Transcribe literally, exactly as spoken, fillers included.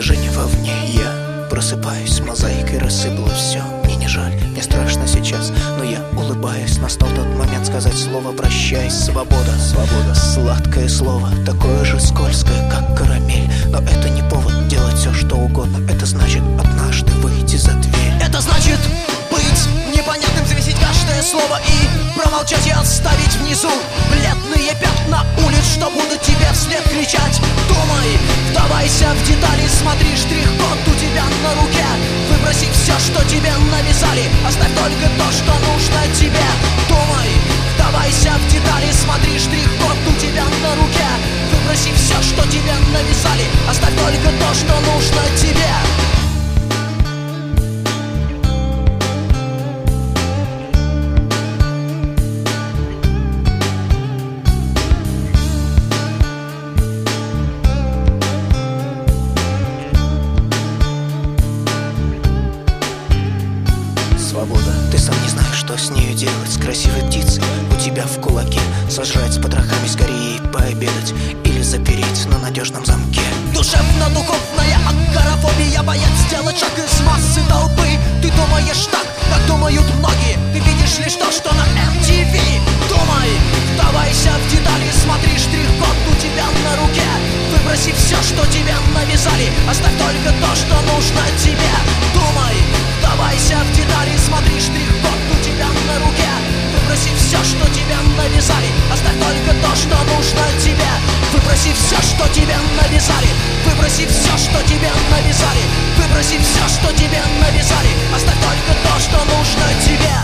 движение вовне. Я просыпаюсь, с мозаикой рассыпало все. Мне не жаль, мне страшно сейчас, но я улыбаюсь. Настал тот момент сказать слово «прощай». Свобода, свобода, сладкое слово, такое же скользкое, как карамель. Но это не повод делать все, что угодно. Это значит однажды выйти за дверь. Это значит быть непонятным, взвесить каждое слово и промолчать и оставить внизу бледные пятна улиц, что будут тебе вслед кричать. Думай, вдавайся в детали, смотри, штрих-код у тебя на руке. Выброси все, что тебе навязали, оставь только то, что нужно тебе. Думай, вдавайся в детали, смотри, штрих-код у тебя на руке. Выброси все, что тебе навязали, оставь только то, что нужно тебе. Свобода, ты сам не знаешь, что с нею делать. С красивой птицей у тебя в кулаке. Сожрать с потрохами, скорее пообедать или запереть на надежном замке. Душевно-духовная агорафобия, боец сделать шаг из массы толпы. Ты думаешь так, как думают многие. Ты видишь лишь то, что на эм ти ви. Думай, вдавайся в детали, смотри, штрих-код у тебя на руке. Выброси все, что тебе навязали, оставь только то, что нужно тебе. Думай, вдавайся в детали, смотри, штрих-код у тебя на руке. Выброси все, что тебе навязали, оставь только то, что нужно тебе. Выброси все, что тебе навязали, выброси все, что тебе навязали, выброси все, что тебе навязали, оставь только то, что нужно тебе.